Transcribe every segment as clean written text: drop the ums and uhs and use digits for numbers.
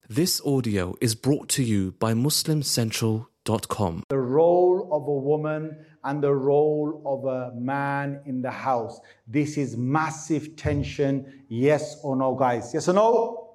This audio is brought to you by MuslimCentral.com. The role of a woman and the role of a man in the house. This is massive tension. Yes or no, guys? Yes or no?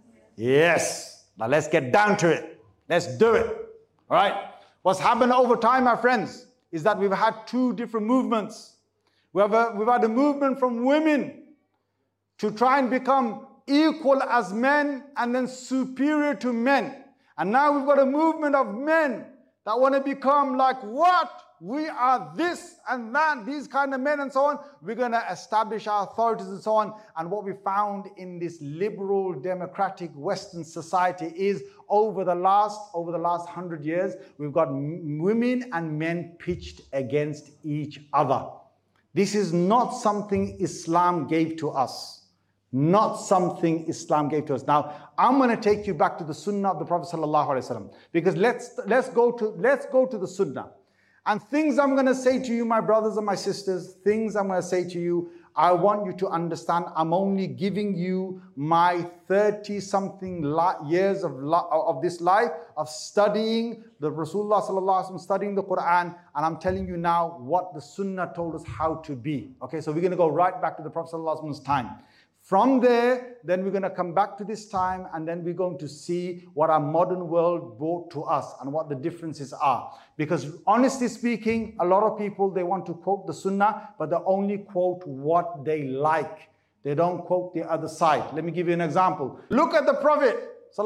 Yes. Now let's get down to it. Let's do it. All right. What's happened over time, my friends, is that we've had two different movements. We've had a movement from women to try and become equal as men and then superior to men. And now we've got a movement of men that want to become like what? We are this and that, these kind of men and so on. We're going to establish our authorities and so on. And what we found in this liberal, democratic Western society is over the last 100 years, we've got women and men pitched against each other. This is not something Islam gave to us. Not something Islam gave to us. Now, I'm going to take you back to the Sunnah of the Prophet ﷺ, because let's go to the Sunnah. And things I'm going to say to you, my brothers and my sisters, things I'm going to say to you, I want you to understand. I'm only giving you my 30-something years of this life of studying the Rasulullah ﷺ, studying the Quran, and I'm telling you now what the Sunnah told us how to be. Okay, so we're going to go right back to the Prophet ﷺ's time. From there, then we're going to come back to this time, and then we're going to see what our modern world brought to us and what the differences are. Because honestly speaking, a lot of people, they want to quote the Sunnah, but they only quote what they like. They don't quote the other side. Let me give you an example. Look at the Prophet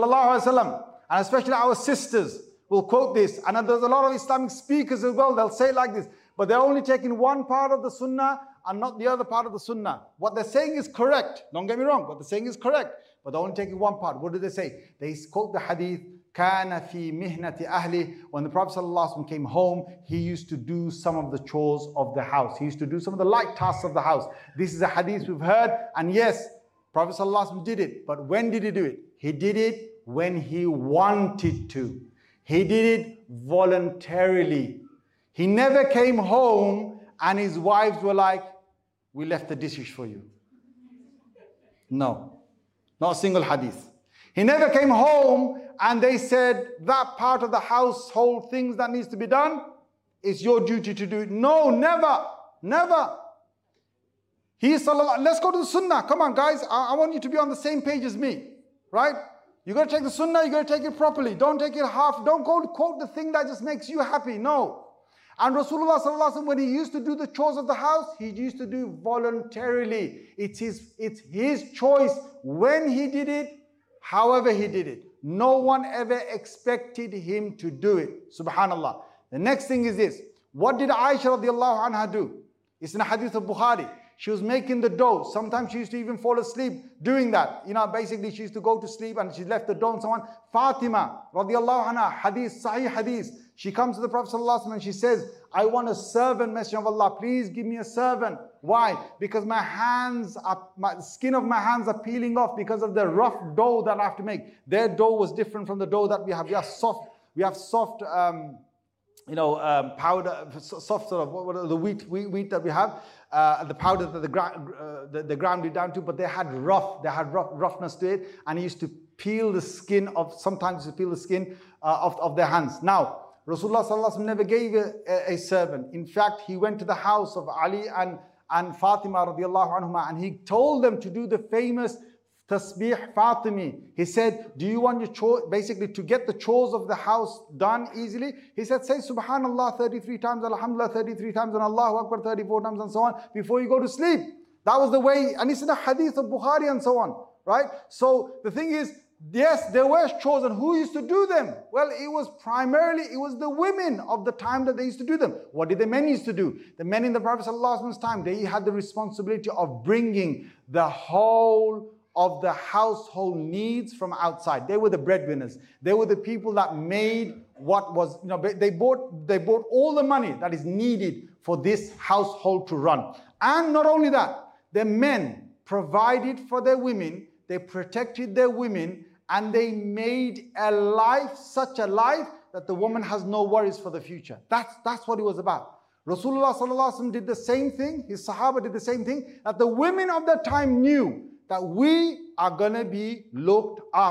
ﷺ, and especially our sisters will quote this. And there's a lot of Islamic speakers as well, they'll say it like this. But they're only taking one part of the Sunnah and not the other part of the Sunnah. What they're saying is correct. Don't get me wrong. What they're saying is correct. But they're only taking one part. What do they say? They quote the hadith, كَانَ فِي مِهْنَةِ أَهْلِ. When the Prophet ﷺ came home, he used to do some of the chores of the house. He used to do some of the light tasks of the house. This is a hadith we've heard. And yes, Prophet ﷺ did it. But when did he do it? He did it when he wanted to. He did it voluntarily. He never came home and his wives were like, we left the dishes for you. No, not a single hadith. He never came home and they said, that part of the household things that needs to be done, it's your duty to do it. No, never, never. Let's go to the Sunnah. Come on, guys. I want you to be on the same page as me, right? You got to take the Sunnah, you got to take it properly. Don't take it half. Don't go to quote the thing that just makes you happy. No. And Rasulullah ﷺ, when he used to do the chores of the house, he used to do voluntarily. It's his choice when he did it, however he did it. No one ever expected him to do it. Subhanallah. The next thing is this. What did Aisha radiallahu anha do? It's in a hadith of Bukhari. She was making the dough. Sometimes she used to even fall asleep doing that. You know, basically she used to go to sleep and she left the dough and so on. Fatima radiallahu anha, hadith, sahih hadith. She comes to the Prophet ﷺ and she says, I want a servant, Messenger of Allah. Please give me a servant. Why? Because the skin of my hands are peeling off because of the rough dough that I have to make. Their dough was different from the dough that we have. We have soft powder, soft sort of what are the wheat that we have, the powder that they ground it down to, but they had roughness to it, and he used to peel the skin of their hands. Now, Rasulullah ﷺ never gave a servant. In fact, he went to the house of Ali and Fatima radiallahu anhuma, and he told them to do the famous Tasbih Fatimi. He said, do you want your chore, basically to get the chores of the house done easily? He said, say Subhanallah 33 times, Alhamdulillah 33 times, and Allahu Akbar 34 times, and so on, before you go to sleep. That was the way, and it's in a hadith of Bukhari and so on, right? So the thing is, yes, there were chores, and who used to do them? Well, it was the women of the time that they used to do them. What did the men used to do? The men in the Prophet ﷺ's time, they had the responsibility of bringing the whole of the household needs from outside. They were the breadwinners. They were the people that made what was, they bought all the money that is needed for this household to run. And not only that, the men provided for their women, they protected their women, and they made such a life that the woman has no worries for the future. That's what it was about. Rasulullah ﷺ did the same thing, his Sahaba did the same thing, that the women of that time knew that we are going to be looked after.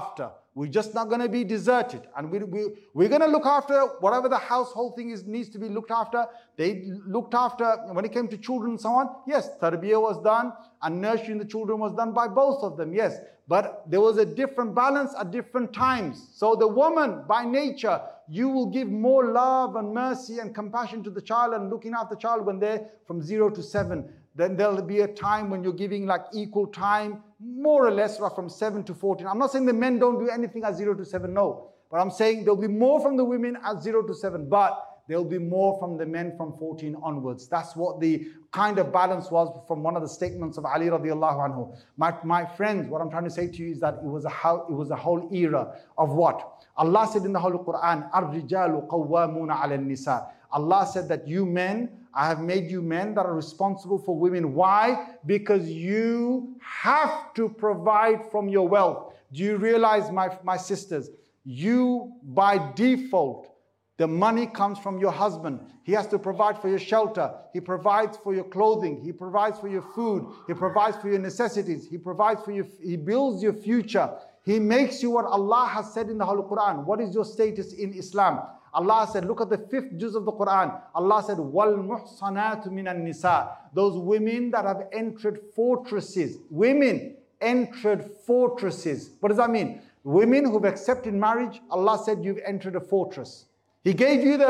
We're just not going to be deserted. And we're going to look after whatever the household thing needs to be looked after. They looked after, when it came to children and so on, yes, tarbiyah was done and nurturing the children was done by both of them, yes. But there was a different balance at different times. So the woman, by nature, you will give more love and mercy and compassion to the child and looking after the child when they're from 0 to 7. Then there'll be a time when you're giving like equal time, more or less from 7 to 14. I'm not saying the men don't do anything at 0 to 7, no. But I'm saying there'll be more from the women at 0 to 7, but there'll be more from the men from 14 onwards. That's what the kind of balance was from one of the statements of Ali radiallahu anhu. My friends, what I'm trying to say to you is that it was a whole era of what? Allah said in the Holy Quran, "Ar-rijalu qawwamuna 'ala an-nisa." Allah said that you men, I have made you men that are responsible for women. Why? Because you have to provide from your wealth. Do you realize, my sisters, you by default, the money comes from your husband. He has to provide for your shelter. He provides for your clothing. He provides for your food. He provides for your necessities. He builds your future. He makes you what Allah has said in the Holy Quran. What is your status in Islam? Allah said, look at the 5th juz of the Quran. Allah said, "Wal muhsanatu minan nisa." Those women that have entered fortresses. Women entered fortresses. What does that mean? Women who've accepted marriage, Allah said, you've entered a fortress. He gave you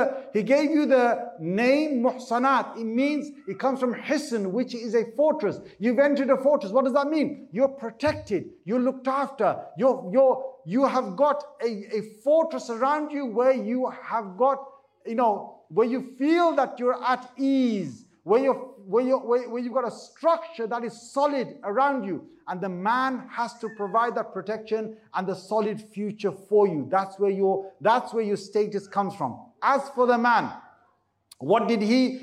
the name Muhsanat. It comes from Hisn, which is a fortress. You've entered a fortress. What does that mean? You're protected. You're looked after. You have got a fortress around you where you have got, where you feel that you're at ease, where you've got a structure that is solid around you. And the man has to provide that protection and the solid future for you. That's where your status comes from. As for the man, what did he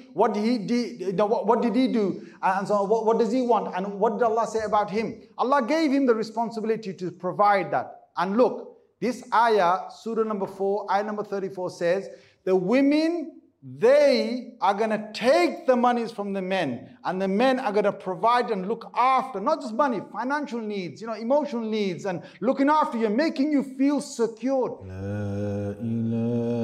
do? And so what does he want? And what did Allah say about him? Allah gave him the responsibility to provide that. And look, this ayah, Surah number 4, ayah number 34 says, the women, they are going to take the monies from the men, and the men are going to provide and look after, not just money, financial needs, emotional needs, and looking after you, making you feel secured. La ilaha